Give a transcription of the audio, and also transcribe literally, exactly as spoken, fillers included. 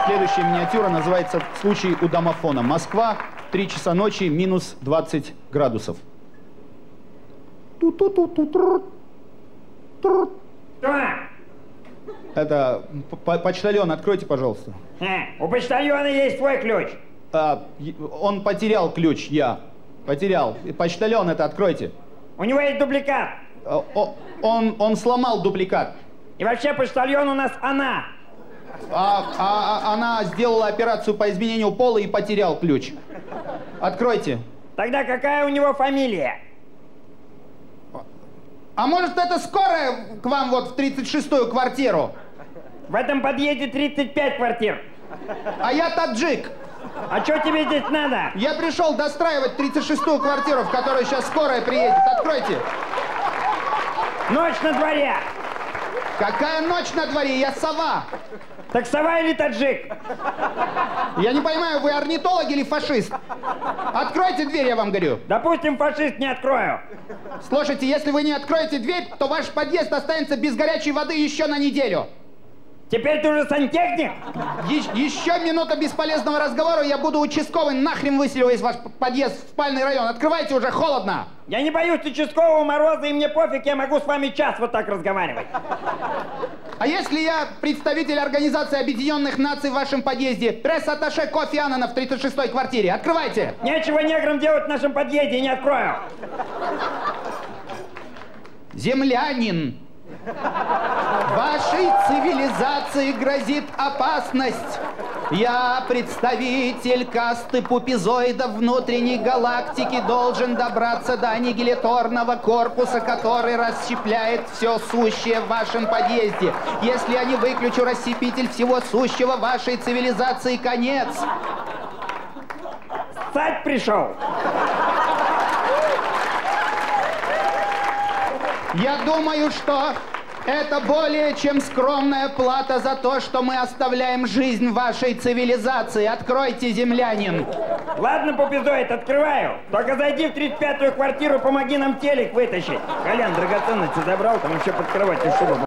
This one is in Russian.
Следующая миниатюра называется «Случай у домофона». Москва, три часа ночи, минус двадцать градусов. Это почтальон, откройте, пожалуйста. А, у почтальона есть свой ключ. А, он потерял ключ, я. Потерял. Почтальон, это откройте. У него есть дубликат. А, о, он, он сломал дубликат. И вообще почтальон у нас она. А, а, а она сделала операцию по изменению пола и потерял ключ. Откройте. Тогда какая у него фамилия? А может, это скорая к вам вот в тридцать шестую квартиру? В этом подъезде тридцать пять квартир. А я таджик. А что тебе здесь надо? Я пришел достраивать тридцать шестую квартиру, в которую сейчас скорая приедет. Откройте. Ночь на дворе. Какая ночь на дворе? Я сова. Так сова или таджик? Я не понимаю, вы орнитолог или фашист? Откройте дверь, я вам говорю. Допустим, фашист, не открою. Слушайте, если вы не откроете дверь, то ваш подъезд останется без горячей воды еще на неделю. Теперь ты уже сантехник? Е- еще минута бесполезного разговора, я буду участковый, нахрен выселю из ваш подъезд в спальный район. Открывайте уже, холодно. Я не боюсь участкового мороза, и мне пофиг, я могу с вами час вот так разговаривать. А если я представитель Организации Объединенных Наций в вашем подъезде, пресс-атташе Кофи Аннана в тридцать шестой квартире? Открывайте! Нечего неграм делать в нашем подъезде, не открою. Землянин, вашей цивилизации грозит опасность. Я, представитель касты пупизоидов внутренней галактики, должен добраться до аннигиляторного корпуса, который расщепляет все сущее в вашем подъезде. Если я не выключу рассепитель всего сущего вашей цивилизации, конец. Ссать пришел. Я думаю, что это более чем скромная плата за то, что мы оставляем жизнь вашей цивилизации. Откройте, землянин. Ладно, пупизоид, открываю. Только зайди в тридцать пятую квартиру, помоги нам телек вытащить. Колян, драгоценности забрал, там еще под кроватью шуба.